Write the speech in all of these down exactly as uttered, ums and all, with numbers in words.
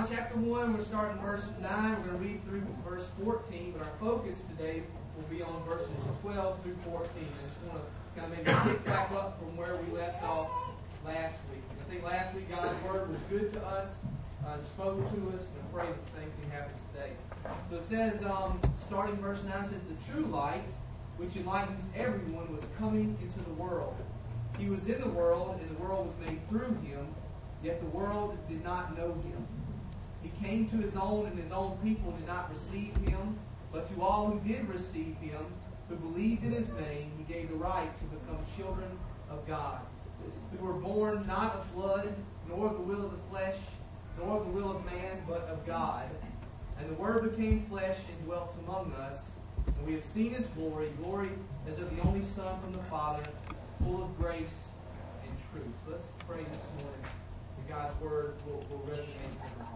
John chapter one, we're starting verse nine. We're going to read through verse fourteen, but our focus today will be on verses twelve through fourteen. I just want to kind of maybe pick back up from where we left off last week. I think last week God's Word was good to us, uh, spoke to us, and I pray the same thing happens today. So it says, um, starting verse nine, says, "The true light, which enlightens everyone, was coming into the world. He was in the world, and the world was made through him, yet the world did not know him. He came to his own, and his own people did not receive him. But to all who did receive him, who believed in his name, he gave the right to become children of God, who were born not of blood, nor of the will of the flesh, nor of the will of man, but of God. And the Word became flesh and dwelt among us, and we have seen his glory, glory as of the only Son from the Father, full of grace and truth." Let's pray this morning that God's Word will, will resonate in our hearts.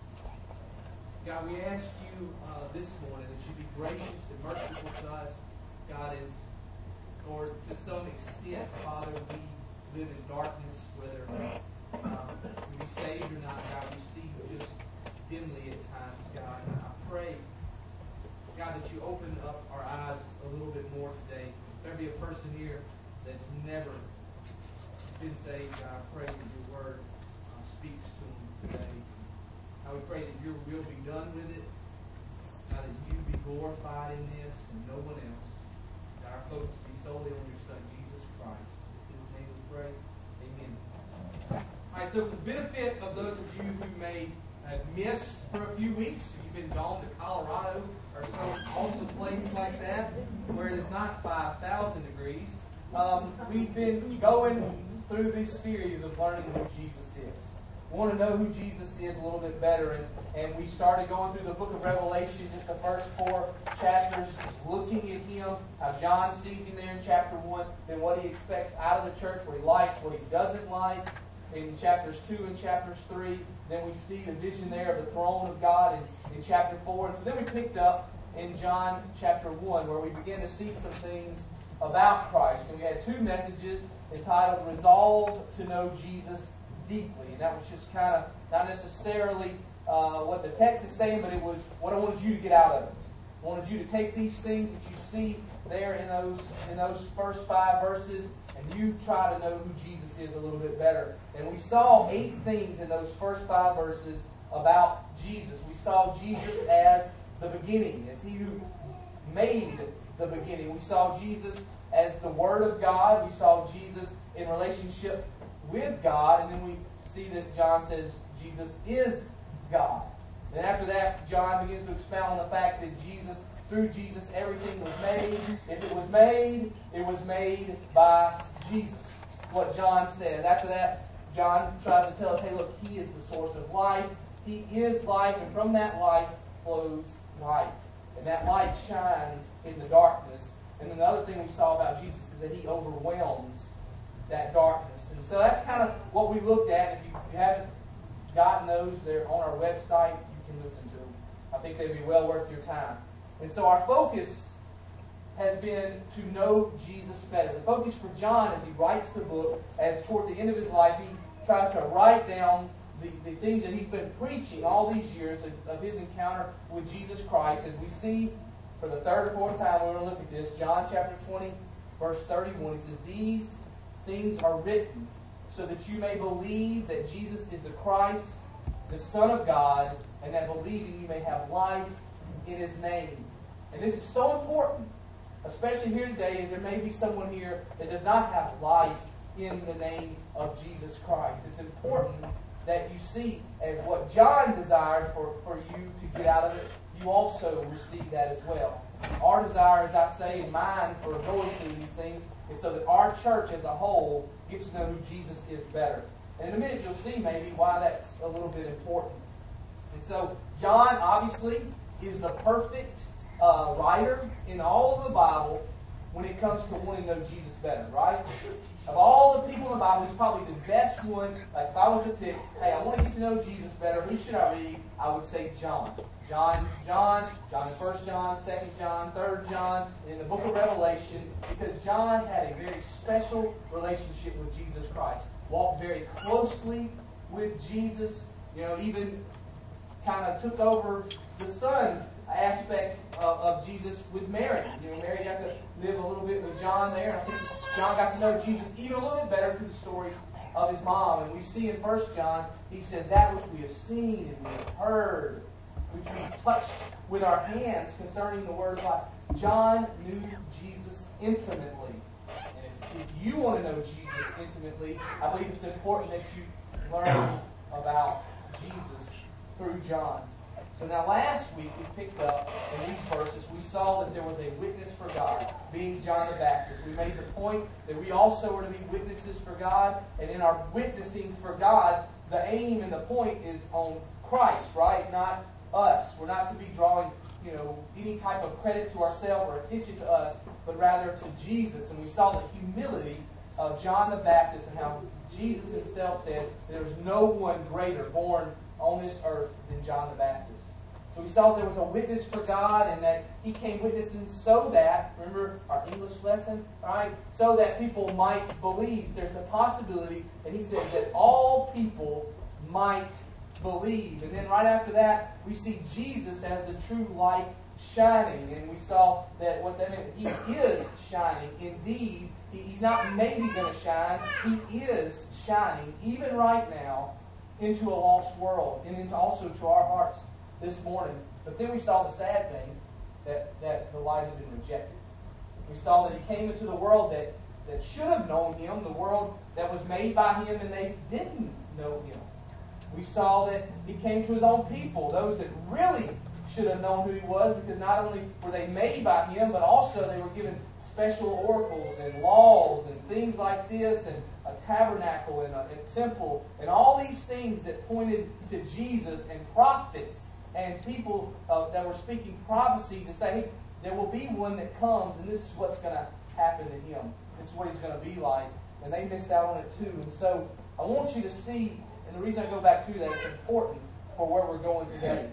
God, we ask you uh, this morning that you be gracious and merciful to us. God, is, or to some extent, Father, we live in darkness, whether um, we be saved or not, God, we see just dimly at times, God. And I pray, God, that you open up our eyes a little bit more today. If there be a person here that's never been saved, God, I pray that your word uh, speaks to them today. I would pray that your will be done with it. God, that you be glorified in this and no one else. God, our focus be solely on your Son, Jesus Christ. In his name we pray. Amen. All right, so for the benefit of those of you who may have missed for a few weeks, if you've been gone to Colorado or some awesome place like that, where it is not five thousand degrees, um, we've been going through this series of learning who Jesus is. We want to know who Jesus is a little bit better, and, and we started going through the book of Revelation, just the first four chapters, looking at him, how John sees him there in chapter one, then what he expects out of the church, what he likes, what he doesn't like, in chapters two and chapters three. Then we see the vision there of the throne of God in, in chapter four. And so then we picked up in John chapter one, where we began to see some things about Christ. And we had two messages entitled Resolve to Know Jesus Deeply. And that was just kind of not necessarily uh, what the text is saying, but it was what I wanted you to get out of it. I wanted you to take these things that you see there in those in those first five verses, and you try to know who Jesus is a little bit better. And we saw eight things in those first five verses about Jesus. We saw Jesus as the beginning, as he who made the beginning. We saw Jesus as the Word of God. We saw Jesus in relationship with God, and then we see that John says Jesus is God. And after that, John begins to expound on the fact that Jesus, through Jesus, everything was made. If it was made, it was made by Jesus. What John said. After that, John tries to tell us, hey, look, he is the source of life. He is life, and from that life flows light. And that light shines in the darkness. And then the other thing we saw about Jesus is that he overwhelms that darkness. And so that's kind of what we looked at. If you, if you haven't gotten those, they're on our website. You can listen to them. I think they'd be well worth your time. And so our focus has been to know Jesus better. The focus for John as he writes the book, as toward the end of his life, he tries to write down the, the things that he's been preaching all these years of, of his encounter with Jesus Christ. As we see for the third or fourth time, we're going to look at this. John chapter twenty, verse thirty-one, he says, "These things are written so that you may believe that Jesus is the Christ, the Son of God, and that believing you may have life in his name." And this is so important, especially here today, as there may be someone here that does not have life in the name of Jesus Christ. It's important that you see, as what John desired for, for you to get out of it, you also receive that as well. Our desire, as I say, and mine for going through these things, is so that our church as a whole gets to know who Jesus is better. And in a minute you'll see maybe why that's a little bit important. And so John obviously is the perfect uh, writer in all of the Bible when it comes to wanting to know Jesus better, right? Of all the people in the Bible, he's probably the best one. Like if I was to pick, hey, I want to get to know Jesus better, who should I read? I would say John. John, John, John the First John, Second John, Third John, and in the book of Revelation, because John had a very special relationship with Jesus Christ. Walked very closely with Jesus. You know, even kind of took over the son aspect of, of Jesus with Mary. You know, Mary got to live a little bit with John there, and I think John got to know Jesus even a little bit better through the stories of his mom. And we see in First John, he says, that which we have seen and we have heard, which we touched with our hands concerning the Word of God. John knew Jesus intimately. And if, if you want to know Jesus intimately, I believe it's important that you learn about Jesus through John. So now last week we picked up in these verses, we saw that there was a witness for God, being John the Baptist. We made the point that we also are to be witnesses for God, and in our witnessing for God, the aim and the point is on Christ, right? Not us. We're not to be drawing, you know, any type of credit to ourselves or attention to us, but rather to Jesus. And we saw the humility of John the Baptist and how Jesus himself said there was no one greater born on this earth than John the Baptist. So we saw there was a witness for God and that he came witnessing so that, remember our English lesson, right? So that people might believe. There's the possibility, and he said that all people might believe. And then right after that, we see Jesus as the true light shining. And we saw that what that meant, he is shining. Indeed, he, he's not maybe going to shine. He is shining, even right now, into a lost world and into also to our hearts this morning. But then we saw the sad thing, that, that the light had been rejected. We saw that he came into the world that, that should have known him, the world that was made by him, and they didn't know him. We saw that he came to his own people, those that really should have known who he was, because not only were they made by him, but also they were given special oracles and laws and things like this, and a tabernacle and a, a temple, and all these things that pointed to Jesus, and prophets and people uh, that were speaking prophecy to say, hey, there will be one that comes, and this is what's going to happen to him. This is what he's going to be like. And they missed out on it too. And so I want you to see, and the reason I go back to that, it's important for where we're going today.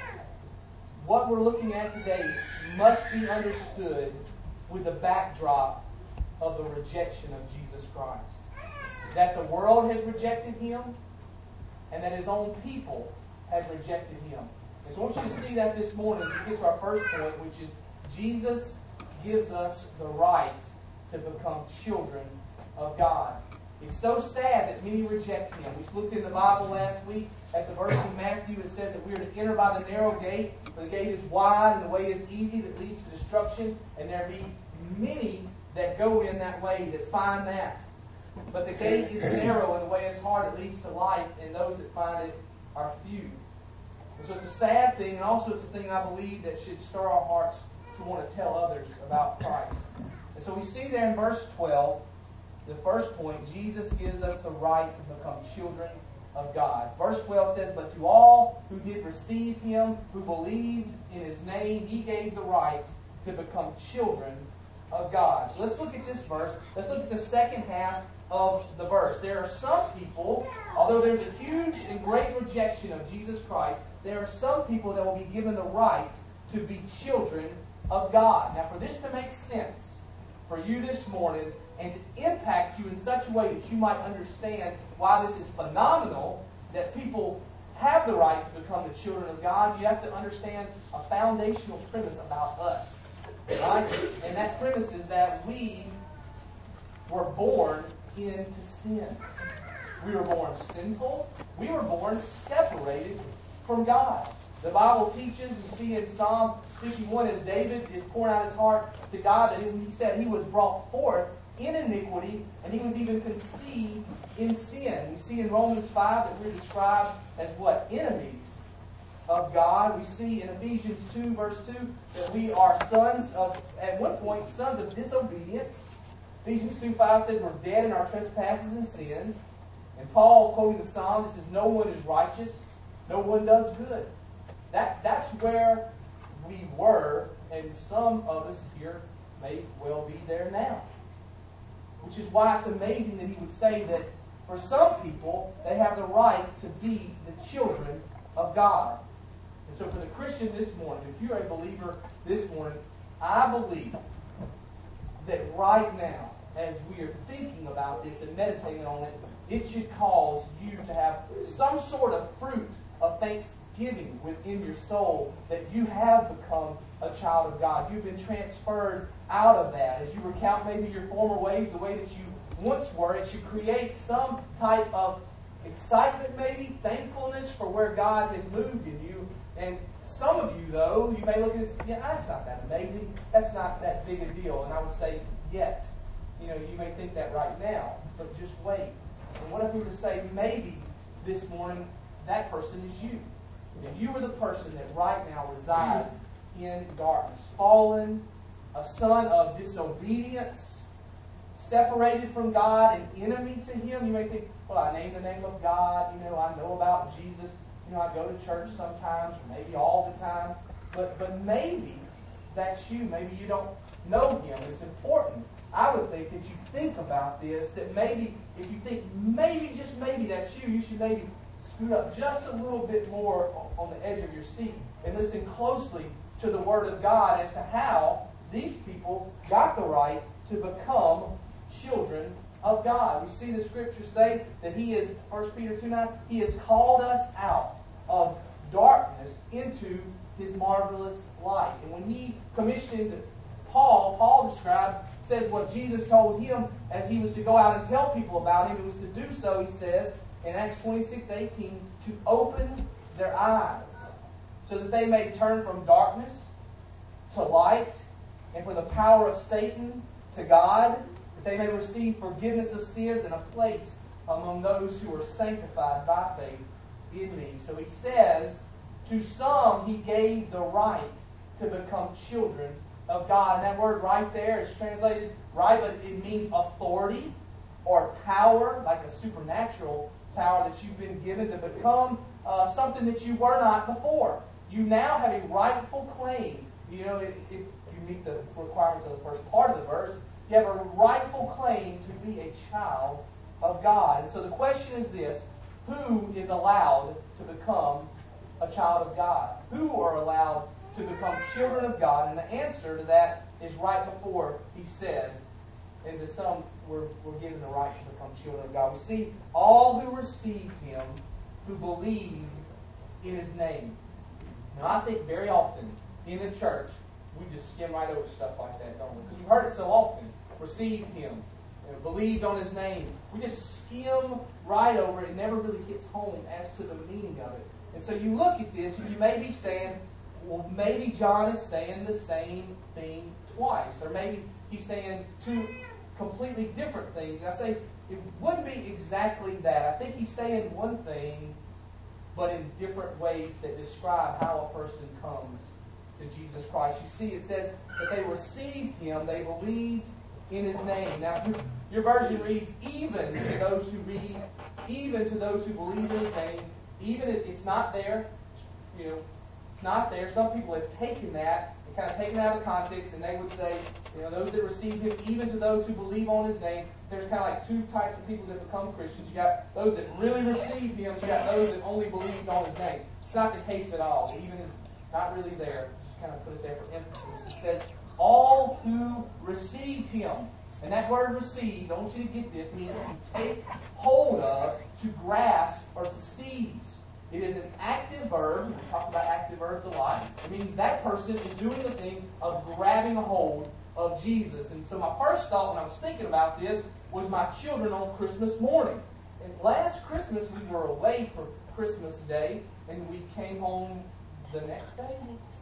What we're looking at today must be understood with the backdrop of the rejection of Jesus Christ. That the world has rejected him, and that his own people have rejected him. And so I want you to see that this morning to get to our first point, which is Jesus gives us the right to become children of God. It's so sad that many reject him. We looked in the Bible last week at the verse in Matthew that says that we are to enter by the narrow gate, for the gate is wide and the way is easy that leads to destruction, and there be many that go in that way, that find that. But the gate is narrow and the way is hard, it leads to life, and those that find it are few. And so it's a sad thing, and also it's a thing I believe that should stir our hearts to want to tell others about Christ. And so we see there in verse twelve, the first point, Jesus gives us the right to become children of God. Verse twelve says, but to all who did receive him, who believed in his name, he gave the right to become children of God. So let's look at this verse. Let's look at the second half of the verse. There are some people, although there's a huge and great rejection of Jesus Christ, there are some people that will be given the right to be children of God. Now, for this to make sense for you this morning and to impact you in such a way that you might understand why this is phenomenal, that people have the right to become the children of God, you have to understand a foundational premise about us. Right? And that premise is that we were born into sin. We were born sinful. We were born separated from God. The Bible teaches, we see in Psalm fifty-one, as David is pouring out his heart to God, that he said he was brought forth in iniquity, and he was even conceived in sin. We see in Romans five that we're described as what? Enemies of God. We see in Ephesians two, verse two, that we are sons of, at one point, sons of disobedience. Ephesians two five says we're dead in our trespasses and sins. And Paul, quoting the Psalm, says, no one is righteous, no one does good. That, that's where we were, and some of us here may well be there now. Which is why it's amazing that he would say that for some people, they have the right to be the children of God. And so for the Christian this morning, if you're a believer this morning, I believe that right now, as we are thinking about this and meditating on it, it should cause you to have some sort of fruit of thanks, thanksgiving within your soul that you have become a child of God. You've been transferred out of that. As you recount maybe your former ways, the way that you once were, it should create some type of excitement, maybe thankfulness for where God has moved in you. And some of you, though, you may look at this, yeah, that's not that amazing. That's not that big a deal. And I would say, yet. You know, you may think that right now, but just wait. And what if we were to say, maybe this morning, that person is you. And you are the person that right now resides in darkness. Fallen, a son of disobedience, separated from God, an enemy to Him. You may think, well, I name the name of God. You know, I know about Jesus. You know, I go to church sometimes, or maybe all the time. But, but maybe that's you. Maybe you don't know Him. It's important, I would think, that you think about this, that maybe, if you think maybe, just maybe that's you, you should maybe scoot up just a little bit more on the edge of your seat and listen closely to the Word of God as to how these people got the right to become children of God. We see the Scripture say that He is, First Peter two nine, He has called us out of darkness into His marvelous light. And when He commissioned Paul, Paul describes, says what Jesus told him as he was to go out and tell people about Him. It was to do so, he says, in Acts twenty-six eighteen, to open their eyes so that they may turn from darkness to light and from the power of Satan to God, that they may receive forgiveness of sins and a place among those who are sanctified by faith in me. So he says, to some He gave the right to become children of God. And that word right there is translated right, but it means authority or power, like a supernatural power that you've been given to become uh, something that you were not before. You now have a rightful claim. You know, if, if you meet the requirements of the first part of the verse, you have a rightful claim to be a child of God. And so the question is this: who is allowed to become a child of God? Who are allowed to become children of God? And the answer to that is right before he says, and to some we're, we're given the right to become children of God. We see all who received Him, who believed in His name. Now I think very often in the church we just skim right over stuff like that, don't we? Because we've heard it so often. Received Him, you know, believed on His name. We just skim right over it. It never really hits home as to the meaning of it. And so you look at this and you may be saying, well, maybe John is saying the same thing twice. Or maybe he's saying two completely different things. And I say, it wouldn't be exactly that. I think he's saying one thing, but in different ways that describe how a person comes to Jesus Christ. You see, it says that they received Him, they believed in His name. Now, your version reads, even to those who read, even to those who believe in His name, even if it's not there, you know, it's not there. Some people have taken that and kind of taken it out of context, and they would say, you know, those that receive Him, even to those who believe on His name. There's kind of like two types of people that become Christians. You got those that really receive Him. You got those that only believed on His name. It's not the case at all. Even is not really there. Just kind of put it there for emphasis. It says, all who received Him. And that word received, I want you to get this, means to take hold of, to grasp, or to seize. It is an active verb. We talk about active verbs a lot. It means that person is doing the thing of grabbing a hold of Jesus. And so my first thought when I was thinking about this was my children on Christmas morning. And last Christmas we were away for Christmas Day, and we came home the next day.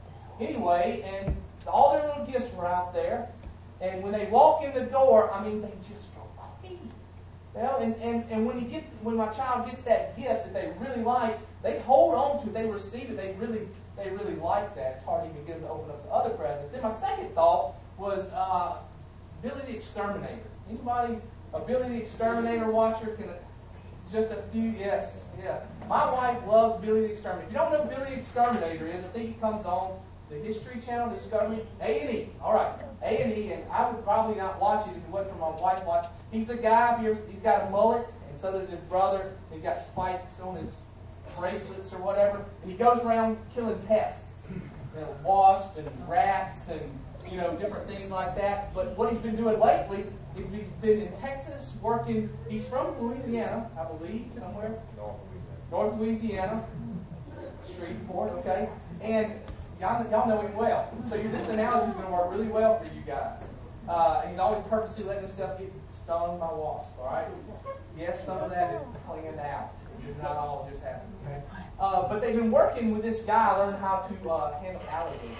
Anyway, and all their little gifts were out there. And when they walk in the door, I mean, they just go crazy. Well, and, and, and when you get when my child gets that gift that they really like, they hold on to it, they receive it, they really they really like that. It's hard to even get them to open up the other presents. Then my second thought was uh, Billy the Exterminator. Anybody a Billy the Exterminator watcher? Can just a few? Yes, yeah. My wife loves Billy the Exterminator. If you don't know who Billy the Exterminator is, I think he comes on the History Channel, Discovery, A and E. All right, A and E, and I would probably not watch it if it wasn't for my wife watch. He's the guy, he's got a mullet, and so does his brother. He's got spikes on his bracelets or whatever, and he goes around killing pests, you know, wasps and rats and, you know, different things like that. But what he's been doing lately is he's been in Texas working. He's from Louisiana, I believe, somewhere. North Louisiana. Shreveport. before, okay? And y'all, y'all know him well. So you're, this analogy is going to work really well for you guys. Uh, he's always purposely letting himself get stung by wasps, all right? Yes, some of that is planned out. It's not all just happening, okay? Uh, but they've been working with this guy learning how to uh, handle alligators.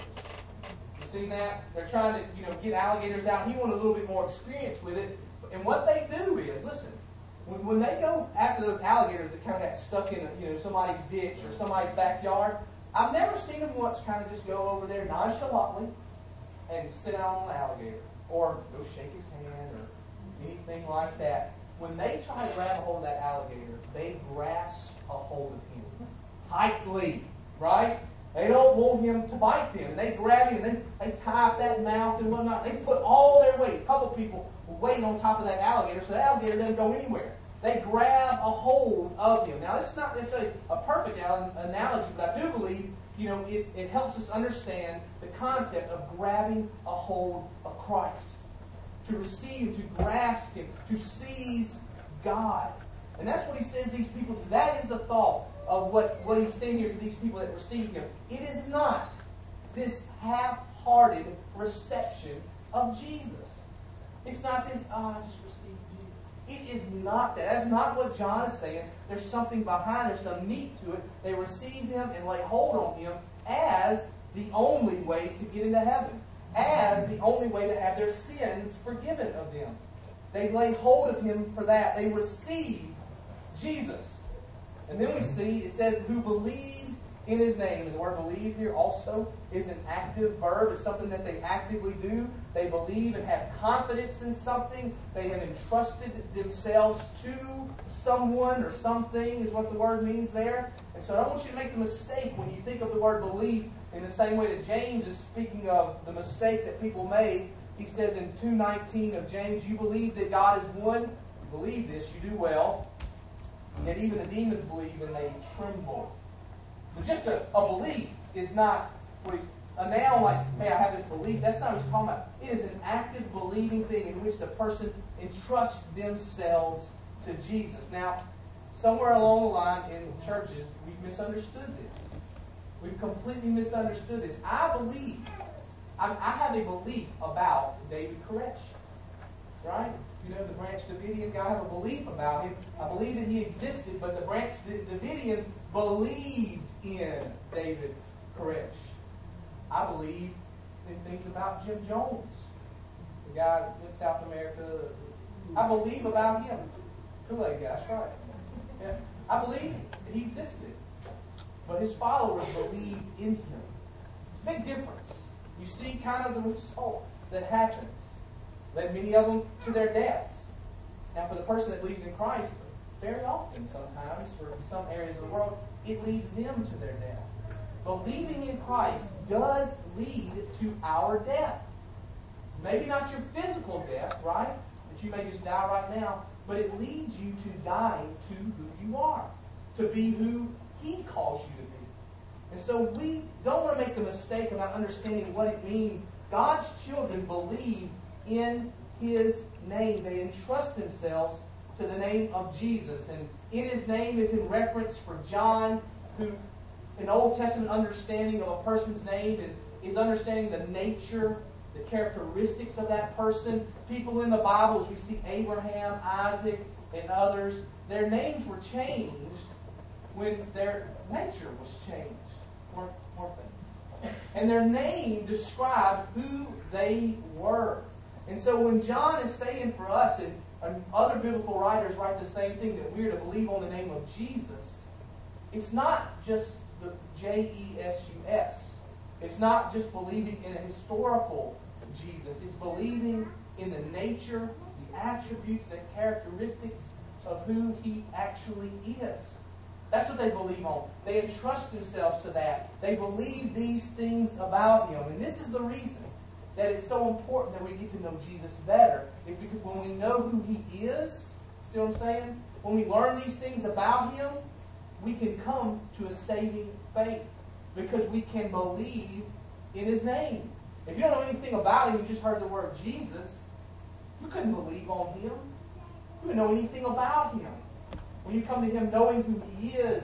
You see that? They're trying to, you know, get alligators out. He wanted a little bit more experience with it. And what they do is, listen, when, when they go after those alligators that kind of got stuck in, a, you know, somebody's ditch or somebody's backyard, I've never seen them once kind of just go over there nonchalantly and sit down on an alligator or go shake his hand or anything like that. When they try to grab a hold of that alligator, they grasp a hold of him tightly, right? They don't want him to bite them. And they grab him and they, they tie up that mouth and whatnot. They put all their weight, a couple people weight on top of that alligator so the alligator doesn't go anywhere. They grab a hold of him. Now, this is not necessarily a perfect analogy, but I do believe, you know, it, it helps us understand the concept of grabbing a hold of Christ. To receive, to grasp him, to seize God. And that's what he says these people, that is the thought of what, what he's saying here to these people that receive him. It is not this half-hearted reception of Jesus. It's not this, oh, I just received Jesus. It is not that. That's not what John is saying. There's something behind, there's some meat to it. They receive him and lay hold on him as the only way to get into heaven. As the only way to have their sins forgiven of them. They lay hold of him for that. They receive Jesus. And then we see, it says, who believed in his name. And the word believe here also is an active verb. It's something that they actively do. They believe and have confidence in something. They have entrusted themselves to someone or something is what the word means there. And so I don't want you to make the mistake when you think of the word believe in the same way that James is speaking of the mistake that people made. He says in two nineteen of James, you believe that God is one. You believe this, you do well. Yet even the demons believe and they tremble. But just a, a belief is not what he's, a noun like, hey, I have this belief. That's not what he's talking about. It is an active believing thing in which the person entrusts themselves to Jesus. Now, somewhere along the line in churches, we've misunderstood this. We've completely misunderstood this. I believe, I, I have a belief about David Koresh. Right? You know, the Branch Davidian guy, I have a belief about him. I believe that he existed, but the Branch Davidians believed in David Koresh. I believe in things about Jim Jones, the guy in South America. I believe about him. Kool-Aid guy, that's right. Yeah. I believe that he existed. But his followers believed in him. It's a big difference. You see kind of the result that happens. Led many of them to their deaths. Now, for the person that believes in Christ, very often, sometimes, for some areas of the world, it leads them to their death. Believing in Christ does lead to our death. Maybe not your physical death, right? That you may just die right now, but it leads you to die to who you are, to be who He calls you to be. And so we don't want to make the mistake of not understanding what it means. God's children believe in His name. They entrust themselves to the name of Jesus. And in His name is in reference for John, who an Old Testament understanding of a person's name is, is understanding the nature, the characteristics of that person. People in the Bible, as we see Abraham, Isaac, and others, their names were changed when their nature was changed. Weren't, weren't they? And their name described who they were. And so when John is saying for us, and, and other biblical writers write the same thing, that we're to believe on the name of Jesus, it's not just the J E S U S. It's not just believing in a historical Jesus. It's believing in the nature, the attributes, the characteristics of who He actually is. That's what they believe on. They entrust themselves to that. They believe these things about Him. And this is the reason that it's so important that we get to know Jesus better. Is because when we know who He is, see what I'm saying? When we learn these things about Him, we can come to a saving faith. Because we can believe in His name. If you don't know anything about Him, you just heard the word Jesus, you couldn't believe on Him. You wouldn't know anything about Him. When you come to Him knowing who He is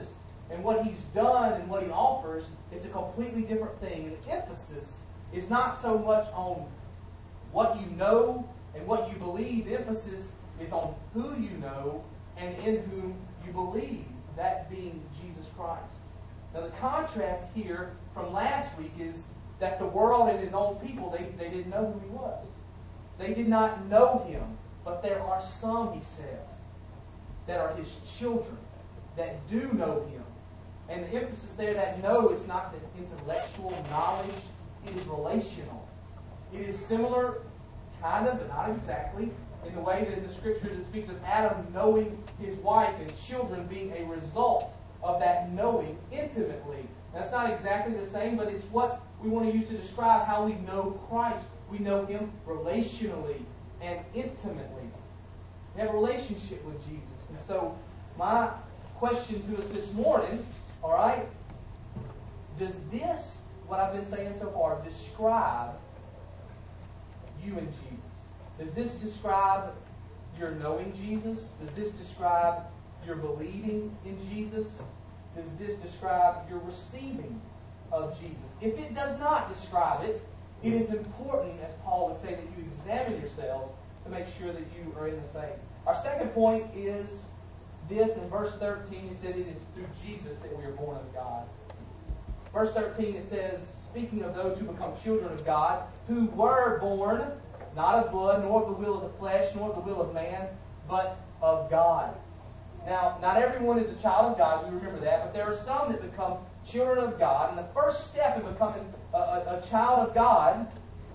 and what He's done and what He offers, it's a completely different thing. And the emphasis is not so much on what you know and what you believe. The emphasis is on who you know and in whom you believe, that being Jesus Christ. Now the contrast here from last week is that the world and His own people, they, they didn't know who He was. They did not know Him, but there are some, He says, that are His children, that do know Him. And the emphasis there, that know, is not the intellectual knowledge, it is relational. It is similar, kind of, but not exactly, in the way that in the Scriptures it speaks of Adam knowing his wife and children being a result of that knowing intimately. That's not exactly the same, but it's what we want to use to describe how we know Christ. We know Him relationally and intimately. We have a relationship with Jesus. And so my question to us this morning, all right, does this, what I've been saying so far, describe you and Jesus? Does this describe your knowing Jesus? Does this describe your believing in Jesus? Does this describe your receiving of Jesus? If it does not describe it, it is important, as Paul would say, that you examine yourselves to make sure that you are in the faith. Our second point is this. In verse thirteen, he said it is through Jesus that we are born of God. Verse thirteen, it says, speaking of those who become children of God, who were born not of blood, nor of the will of the flesh, nor of the will of man, but of God. Now, not everyone is a child of God, we remember that, but there are some that become children of God. And the first step in becoming a, a, a child of God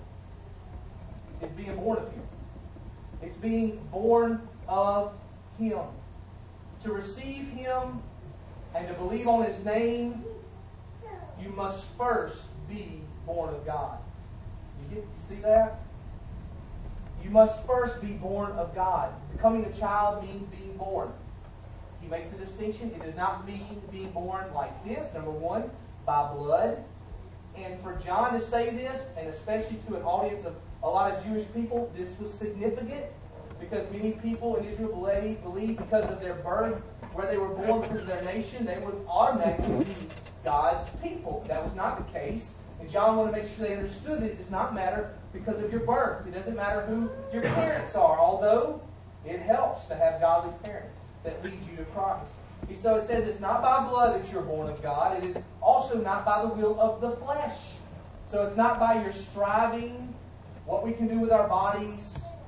is being born of Him. It's being born of Him. To receive Him and to believe on His name, you must first be born of God. You, get, you see that? You must first be born of God. Becoming a child means being born. He makes the distinction. It does not mean being born like this, number one, by blood. And for John to say this, and especially to an audience of a lot of Jewish people, this was significant because many people in Israel believe, believe because of their birth, where they were born, because of their nation, they would automatically be God's people. That was not the case. And John wanted to make sure they understood that it does not matter because of your birth. It doesn't matter who your parents are, although it helps to have godly parents that lead you to Christ. And so it says it's not by blood that you're born of God. It is also not by the will of the flesh. So it's not by your striving, what we can do with our bodies,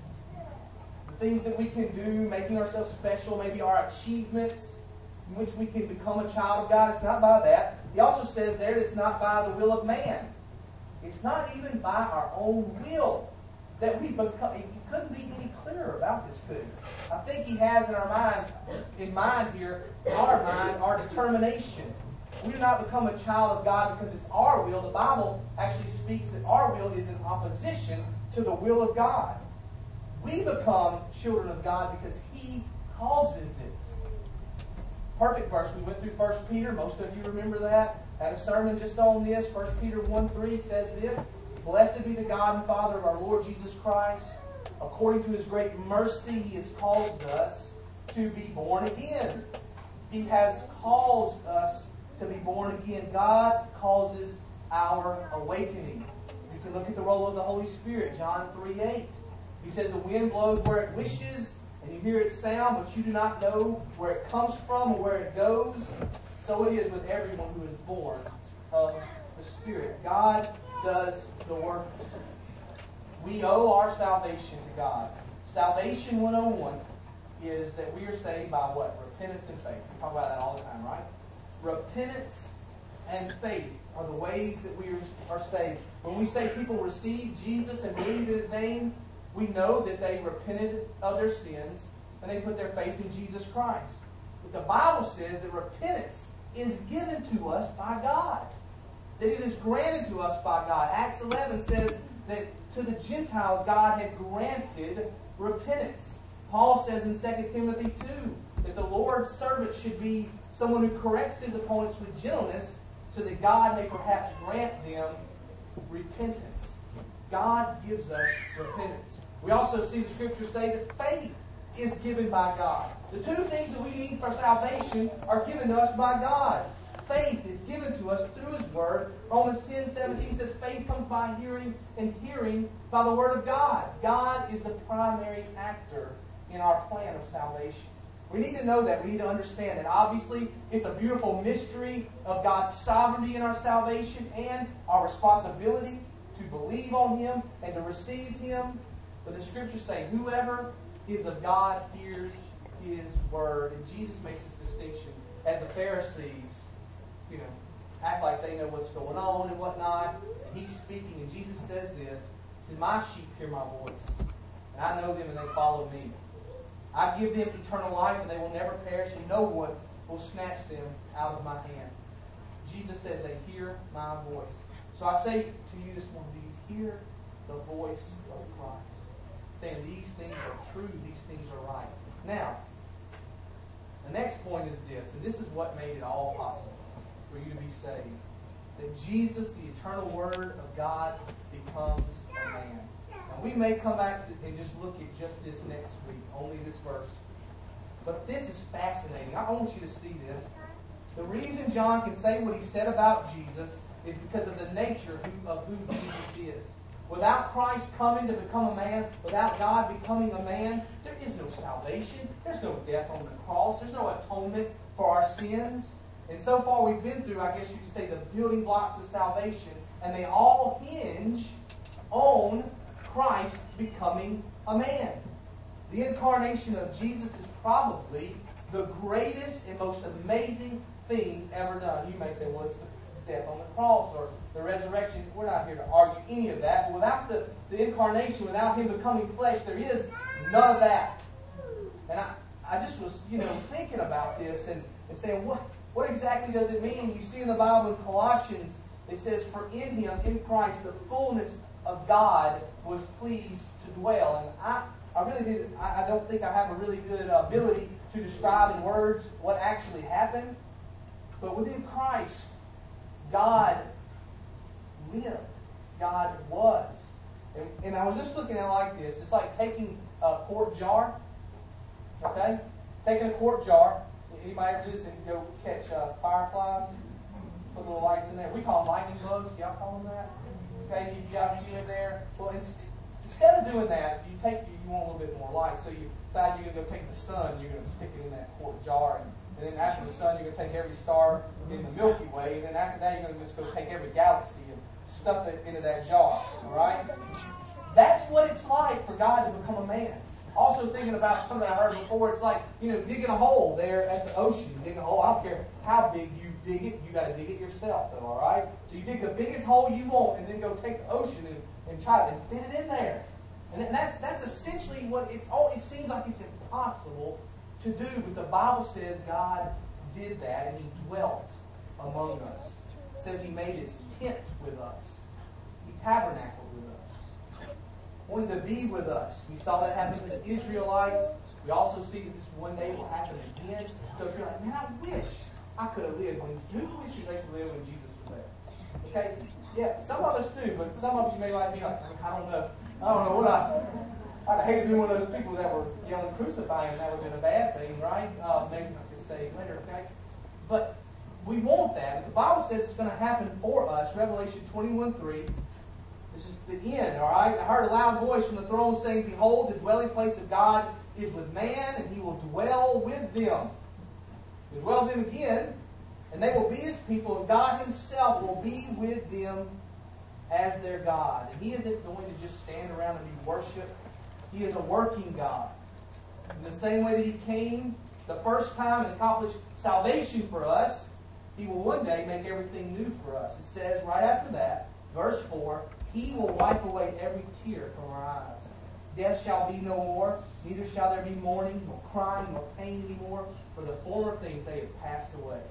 the things that we can do, making ourselves special, maybe our achievements in which we can become a child of God. It's not by that. He also says there it's not by the will of man. It's not even by our own will that we become. He couldn't be any clearer about this, could he? I think he has in our mind, in mind here, in our mind, our determination. We do not become a child of God because it's our will. The Bible actually speaks that our will is in opposition to the will of God. We become children of God because He causes it. Perfect verse. We went through First Peter. Most of you remember that. Had a sermon just on this. First Peter one three says this: Blessed be the God and Father of our Lord Jesus Christ. According to His great mercy, He has caused us to be born again. He has caused us to be born again. God causes our awakening. You can look at the role of the Holy Spirit. John three eight. He said the wind blows where it wishes, and you hear its sound, but you do not know where it comes from or where it goes. So it is with everyone who is born of the Spirit. God does the work. We owe our salvation to God. Salvation one oh one is that we are saved by what? Repentance and faith. We talk about that all the time, right? Repentance and faith are the ways that we are saved. When we say people receive Jesus and believe in His name, we know that they repented of their sins and they put their faith in Jesus Christ. But the Bible says that repentance is given to us by God. That it is granted to us by God. Acts eleven says that to the Gentiles God had granted repentance. Paul says in Second Timothy two that the Lord's servant should be someone who corrects his opponents with gentleness so that God may perhaps grant them repentance. God gives us repentance. We also see the Scriptures say that faith is given by God. The two things that we need for salvation are given to us by God. faith is given to us through His Word. Romans ten seventeen says, faith comes by hearing, and hearing by the Word of God. God is the primary actor in our plan of salvation. We need to know that. We need to understand that. Obviously, it's a beautiful mystery of God's sovereignty in our salvation and our responsibility to believe on Him and to receive Him. But the Scriptures say, whoever is of God hears His Word. And Jesus makes this distinction. As the Pharisees, you know, act like they know what's going on and whatnot. And He's speaking, and Jesus says this. He says, my sheep hear my voice. And I know them, and they follow me. I give them eternal life, and they will never perish, and no one will snatch them out of my hand. Jesus says they hear my voice. So I say to you this morning, do you hear the voice of Christ? Saying these things are true, these things are right. Now, the next point is this, and this is what made it all possible for you to be saved. That Jesus, the eternal Word of God, becomes a man. Now, we may come back to, and just look at just this next week, only this verse. But this is fascinating. I want you to see this. The reason John can say what he said about Jesus is because of the nature of who Jesus is. Without Christ coming to become a man, without God becoming a man, there is no salvation. There's no death on the cross. There's no atonement for our sins. And so far we've been through, I guess you could say, the building blocks of salvation. And they all hinge on Christ becoming a man. The incarnation of Jesus is probably the greatest and most amazing thing ever done. You may say, well, it's the death on the cross or the resurrection. We're not here to argue any of that. But without the, the incarnation, without Him becoming flesh, there is none of that. And I, I just was, you know, thinking about this and, and saying, what, what exactly does it mean? You see in the Bible in Colossians, it says, for in Him, in Christ, the fullness of God was pleased to dwell. And I, I really did, I, I don't think I have a really good ability to describe in words what actually happened. But within Christ, God lived. God was. And, and I was just looking at it like this. It's like taking a quart jar. Okay? Taking a quart jar. Anybody ever do this and go catch uh, fireflies? Put little lights in there. We call them lightning bugs. Do y'all call them that? Okay, you got you in there. Well, it's, instead of doing that, you take you want a little bit more light. So you decide you're going to go take the sun. You're going to stick it in that quart jar. And, and then after the sun, you're going to take every star in the Milky Way. And then after that, you're going to just go take every galaxy and stuff it into that jar. All right? That's what it's like for God to become a man. Also thinking about something I heard before, it's like, you know, digging a hole there at the ocean. Digging a hole, I don't care how big you dig it, you got to dig it yourself, though, all right? So you dig the biggest hole you want and then go take the ocean and, and try to fit it in there. And that's that's essentially what it's all, it seems like it's impossible to do, but the Bible says God did that and He dwelt among us. It says He made His tent with us. He tabernacled with us. Wanted to be with us. We saw that happen to the Israelites. We also see that this one day will happen again. So if you're like, man, I wish I could have lived when, who wishes they could live when Jesus was there? Okay? Yeah, some of us do, but some of you may like me, like, I don't know. I don't know what I... I'd hate to be one of those people that were yelling, crucify Him. That would have been a bad thing, right? Uh, maybe I could say later, okay? But we want that. The Bible says it's going to happen for us. Revelation twenty-one three. This is the end, all right? I heard a loud voice from the throne saying, behold, the dwelling place of God is with man, and He will dwell with them. He will dwell with them again, and they will be His people, and God Himself will be with them as their God. And He isn't going to just stand around and be worshipped. He is a working God. In the same way that He came the first time and accomplished salvation for us, He will one day make everything new for us. It says right after that, verse four, He will wipe away every tear from our eyes. Death shall be no more, neither shall there be mourning, nor crying, nor pain anymore, for the former things they have passed away.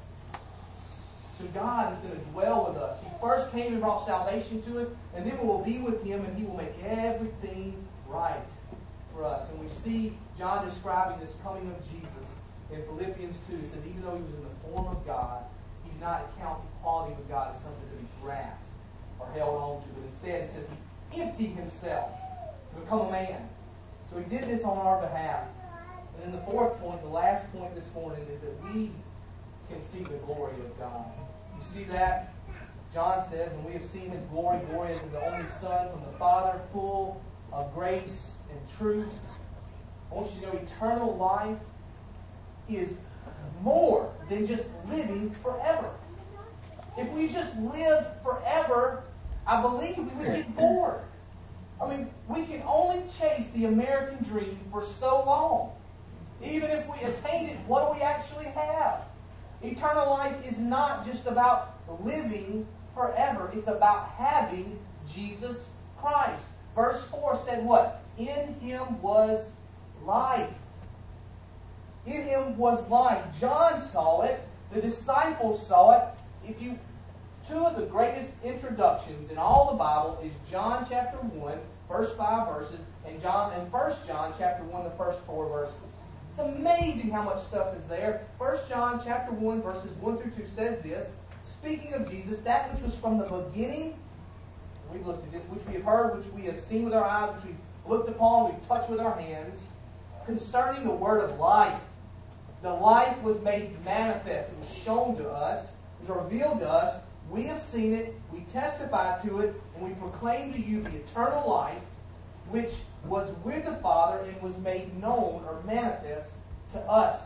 So God is going to dwell with us. He first came and brought salvation to us, and then we will be with Him, and He will make everything right for us. And we see John describing this coming of Jesus in Philippians two. It says, even though He was in the form of God, He did not count equality with God as something to be grasped or held on to. But instead, it says He emptied Himself to become a man. So He did this on our behalf. And then the fourth point, the last point this morning, is that we can see the glory of God. You see that? John says, and we have seen His glory, glory as the only Son from the Father, full of grace and truth. I want you to know eternal life is more than just living forever. If we just lived forever, I believe we would get bored. I mean, we can only chase the American dream for so long. Even if we attain it, what do we actually have? Eternal life is not just about living forever. It's about having Jesus Christ. Verse four said what? In Him was life. In Him was life. John saw it. The disciples saw it. If you, two of the greatest introductions in all the Bible is John chapter one, first five verses, and John and First John chapter one, the first four verses. It's amazing how much stuff is there. First John chapter one, verses one through two says this, speaking of Jesus, that which was from the beginning, we've looked at this, which we have heard, which we have seen with our eyes, which we've looked upon, we've touched with our hands, concerning the word of life. The life was made manifest. It was shown to us. It was revealed to us. We have seen it. We testify to it. And we proclaim to you the eternal life, which was with the Father and was made known or manifest to us.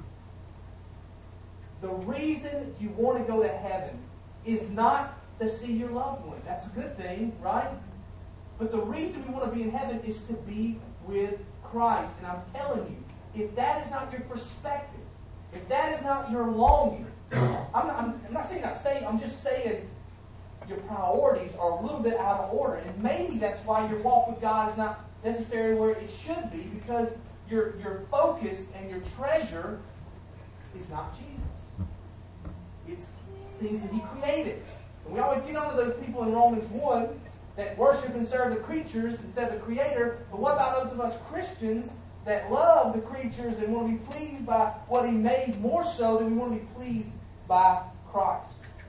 The reason you want to go to heaven is not to see your loved one. That's a good thing, right? But the reason we want to be in heaven is to be with Christ. And I'm telling you, if that is not your perspective, if that is not your longing, I'm not, I'm, I'm not saying not saying, I'm just saying your priorities are a little bit out of order. And maybe that's why your walk with God is not necessarily where it should be, because your, your focus and your treasure is not Jesus. It's things that He created. And we always get onto those people in Romans one that worship and serve the creatures instead of the Creator. But what about those of us Christians that love the creatures and want to be pleased by what He made more so than we want to be pleased by Christ?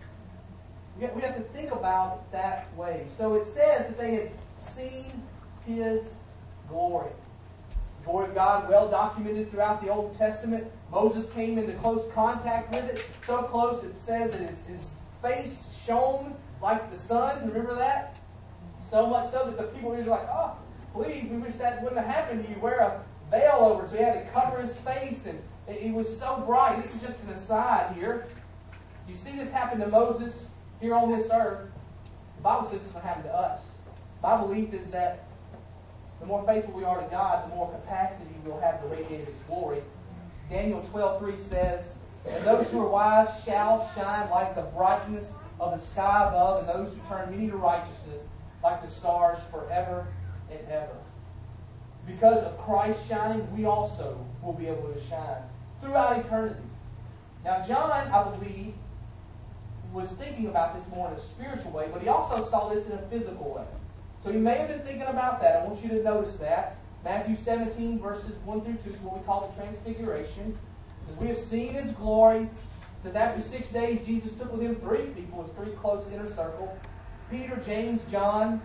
We have to think about it that way. So it says that they had seen His glory. The glory of God, well documented throughout the Old Testament. Moses came into close contact with it. So close it says that his, his face shone like the sun. Remember that? So much so that the people were like, oh, please, we wish that wouldn't have happened to you. Wear a veil over. So he had to cover his face, and it, it was so bright. This is just an aside here. You see this happen to Moses here on this earth. The Bible says it's going to happen to us. My belief is that the more faithful we are to God, the more capacity we'll have to radiate His glory. Daniel twelve three says, and those who are wise shall shine like the brightness of the sky above, and those who turn many to righteousness like the stars forever and ever. Because of Christ shining, we also will be able to shine throughout eternity. Now, John, I believe, was thinking about this more in a spiritual way, but he also saw this in a physical way. So he may have been thinking about that. I want you to notice that. Matthew seventeen, verses one through two is what we call the Transfiguration. As we have seen His glory. It says, after six days, Jesus took with Him three people, His three close inner circle, Peter, James, John,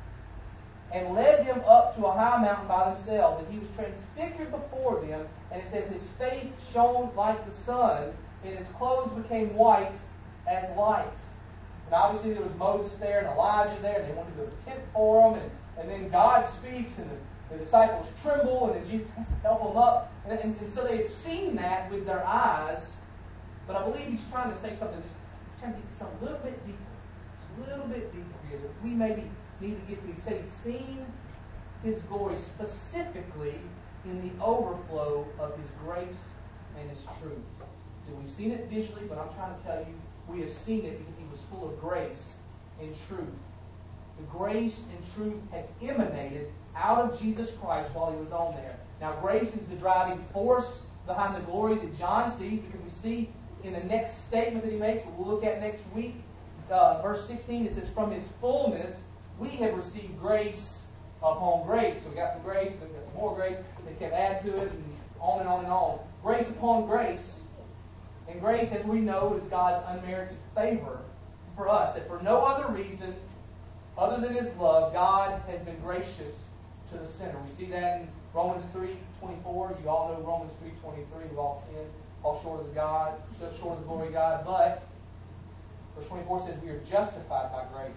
and led them up to a high mountain by themselves. And He was transfigured before them, and it says His face shone like the sun, and His clothes became white as light. And obviously there was Moses there and Elijah there, and they wanted to build a tent for them, and, and then God speaks, and the, the disciples tremble, and then Jesus has to help them up. And, and, and so they had seen that with their eyes, but I believe He's trying to say something, just trying to get something a little bit deeper. A little bit deeper here, that we maybe need to get to. He said He's seen His glory specifically in the overflow of His grace and His truth. So we've seen it visually, but I'm trying to tell you, we have seen it because He was full of grace and truth. The grace and truth had emanated out of Jesus Christ while He was on there. Now, grace is the driving force behind the glory that John sees, because we see in the next statement that he makes, what we'll look at next week, uh, verse sixteen, it says, from His fullness we have received grace upon grace. So we got some grace, then we got some more grace, they kept adding to it, and on and on and on. Grace upon grace. And grace, as we know, is God's unmerited favor for us. That for no other reason other than His love, God has been gracious to the sinner. We see that in Romans three twenty-four. You all know Romans three twenty-three. We've all sinned fall short of the God, short of the glory of God, but verse twenty-four says we are justified by grace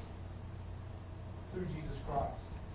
through Jesus Christ.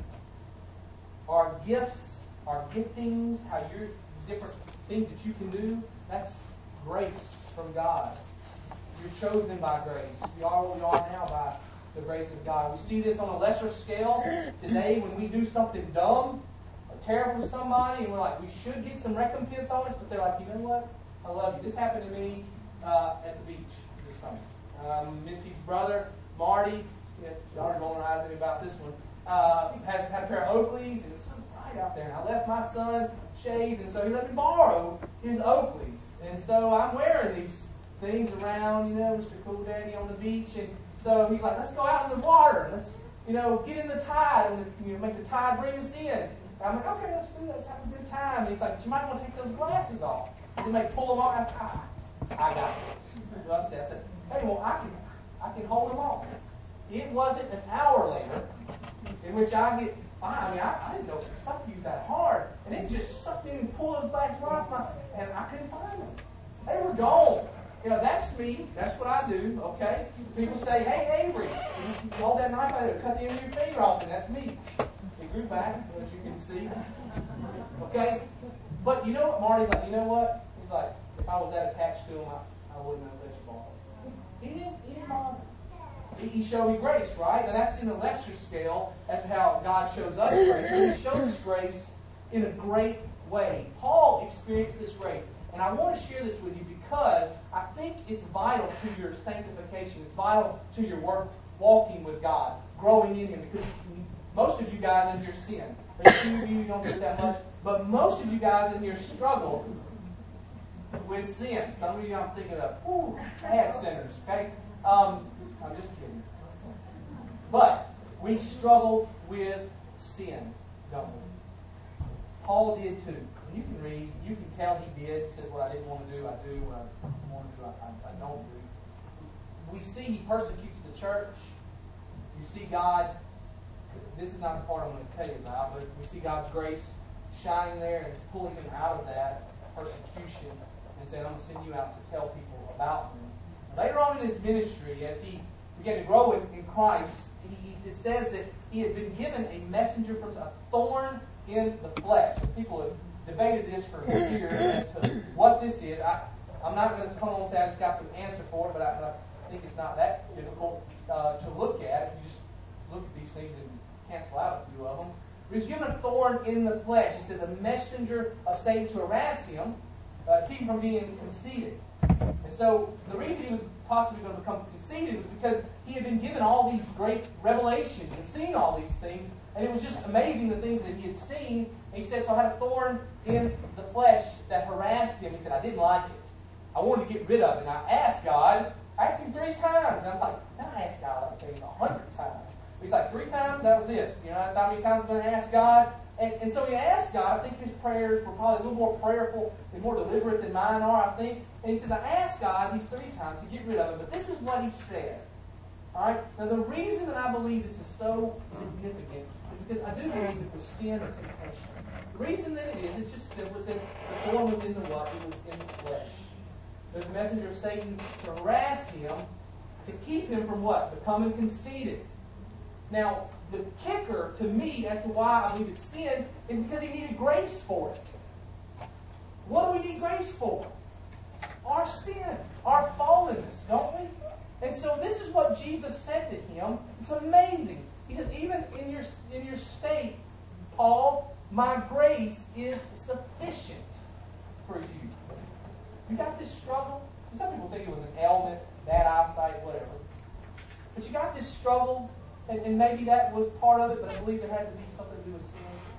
Our gifts, our giftings, how you're different things that you can do, that's grace from God. You're chosen by grace. We are what we are now by the grace of God. We see this on a lesser scale today when we do something dumb or terrible to somebody, and we're like, we should get some recompense on it, but they're like, you know what? I love you. This happened to me uh, at the beach this summer. Um, Misty's brother, Marty, y'all are rolling eyes at me about this one, uh, had, had a pair of Oakleys, and it was so bright out there. And I left my son shaved, and so he let me borrow his Oakleys. And so I'm wearing these things around, you know, Mister Cool Daddy on the beach, and so he's like, let's go out in the water. Let's, you know, get in the tide and, you know, make the tide bring us in. And I'm like, okay, let's do that. Let's have a good time. And he's like, but you might want to take those glasses off. He make pull them off. I said, ah, I got it. So I said, I said, hey, well, I can, I can hold them off. It wasn't an hour later in which I get, I mean, I, I didn't know it sucked you that hard. And it just sucked in and pulled those glasses right off my, and I couldn't find them. They were gone. You know, that's me. That's what I do, okay? People say, hey, Avery, you hold that knife out there, cut the end of your finger off, and that's me. It grew back, as you can see. Okay? But you know what? Marty's like, you know what? He's like, if I was that attached to him, I, I wouldn't have let you borrow. He didn't, he didn't bother. He, he showed me grace, right? Now that's in a lesser scale as to how God shows us grace. And He shows us grace in a great way. Paul experienced this grace. And I want to share this with you because I think it's vital to your sanctification. It's vital to your work walking with God, growing in Him. Because most of you guys in here sin. There's a few of you who don't do it that much. But most of you guys in here struggle with sin. Some of you I'm thinking of, whew, bad sinners, okay? Um, I'm just kidding. But we struggle with sin, don't we? Paul did too. You can read, you can tell he did. He said, what I didn't want to do, I do. What I want to do, I, I, I don't do. We see he persecutes the church. You see God, this is not the part I'm going to tell you about, but we see God's grace shining there and pulling him out of that persecution and saying, I'm going to send you out to tell people about me. Later on in his ministry, as he began to grow in, in Christ, he, it says that he had been given a messenger from a thorn in the flesh. And people have debated this for years as to what this is. I, I'm not going to come on and say I just got the answer for it, but I, but I think it's not that difficult uh, to look at. You just look at these things and cancel out a few of them. He was given a thorn in the flesh. He says a messenger of Satan to harass him, uh, to keep him from being conceited. And so the reason he was possibly going to become conceited was because he had been given all these great revelations and seen all these things, and it was just amazing the things that he had seen. And he said, so I had a thorn in the flesh that harassed him. He said, I didn't like it. I wanted to get rid of it. And I asked God, I asked him three times. And I'm like, now I asked God like things a hundred times. He's like, three times? That was it. You know, that's how many times I'm going to ask God. And, and so he asked God. I think his prayers were probably a little more prayerful and more deliberate than mine are, I think. And he says, I asked God these three times to get rid of it, but this is what he said. All right? Now, the reason that I believe this is so significant is because I do believe it was sin or temptation. The reason that it is, it's just simple. It says the thorn was in the what? It was in the flesh. There's a messenger of Satan to harass him, to keep him from what? Becoming conceited. Now, the kicker to me as to why I believe it's sin is because he needed grace for it. What do we need grace for? Our sin, our fallenness, don't we? And so this is what Jesus said to him. It's amazing. He says, even in your in your state, Paul, my grace is sufficient for you. You got this struggle? Some people think it was an ailment, bad eyesight, whatever. But you got this struggle, and, and maybe that was part of it, but I believe it had to be something to do with sin.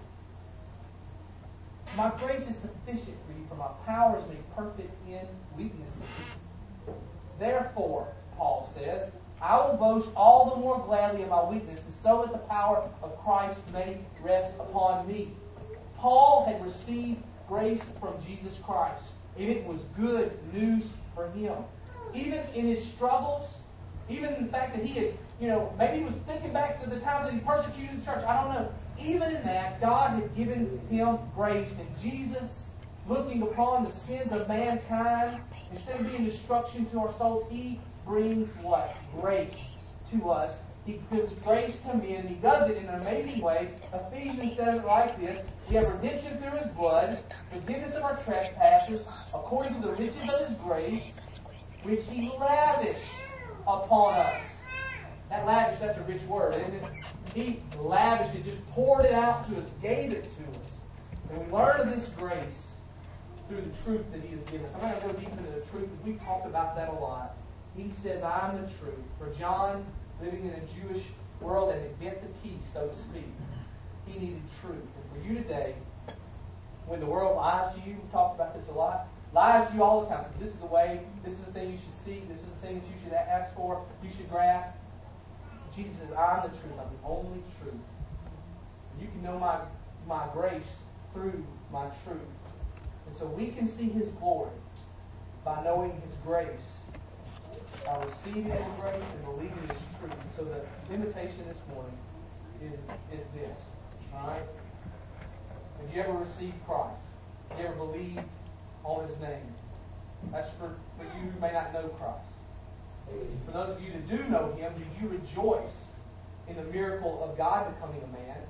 My grace is sufficient for you, for my power is made perfect in weaknesses. Therefore, Paul says, I will boast all the more gladly of my weaknesses, so that the power of Christ may rest upon me. Paul had received grace from Jesus Christ, and it was good news for him. Even in his struggles, even in the fact that he had, you know, maybe he was thinking back to the times that he persecuted the church, I don't know. Even in that, God had given him grace, and Jesus looking upon the sins of mankind, instead of being destruction to our souls, He brings what? Grace to us. He gives grace to men. He does it in an amazing way. Ephesians says it like this: we have redemption through His blood, forgiveness of our trespasses, according to the riches of His grace, which He lavished upon us. That lavish, that's a rich word, isn't it? He lavished it, just poured it out to us, gave it to us. And we learn of this grace through the truth that He has given us. I'm not going to go deep into the truth, because we've talked about that a lot. He says, I am the truth. For John, living in a Jewish world and to get the peace, so to speak, he needed truth. And for you today, when the world lies to you, we've talked about this a lot, lies to you all the time. So this is the way, this is the thing you should seek, this is the thing that you should ask for, you should grasp. Jesus says, I am the truth. I'm the only truth. You can know my, my grace through my truth. And so we can see His glory by knowing His grace, by receiving His grace and believing His truth. So the invitation this morning is, is this. All right? Have you ever received Christ? Have you ever believed on His name? That's for, for you who may not know Christ. For those of you that do know Him, do you rejoice in the miracle of God becoming a man?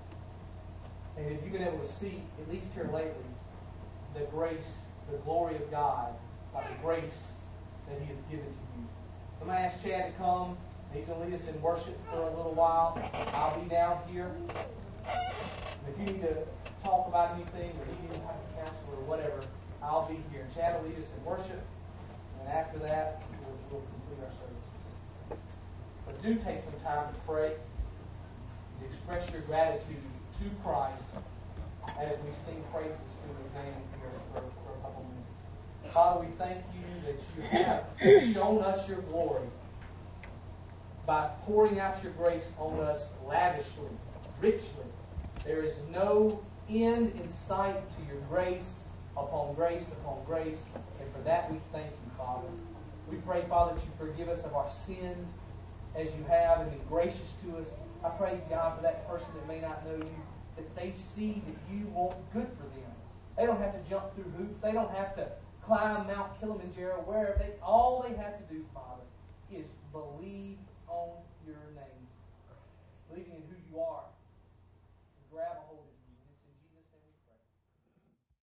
And have you been able to see, at least here lately, the grace, the glory of God by the grace that He has given to you? I'm going to ask Chad to come. He's going to lead us in worship for a little while. I'll be down here. If you need to talk about anything or you need to have a counsel or whatever, I'll be here. Chad will lead us in worship. And after that, we'll, we'll complete our services. But do take some time to pray, to express your gratitude to Christ as we sing praises to His name here for, for a couple minutes. Father, we thank You that You have shown us Your glory by pouring out Your grace on us lavishly, richly. There is no end in sight to Your grace upon grace upon grace, and for that we thank You, Father. We pray, Father, that You forgive us of our sins as You have and been gracious to us. I pray, God, for that person that may not know You, that they see that You want good for them. They don't have to jump through hoops. They don't have to climb Mount Kilimanjaro. Wherever they, all they have to do, Father, is believe on Your name. Believing in who You are.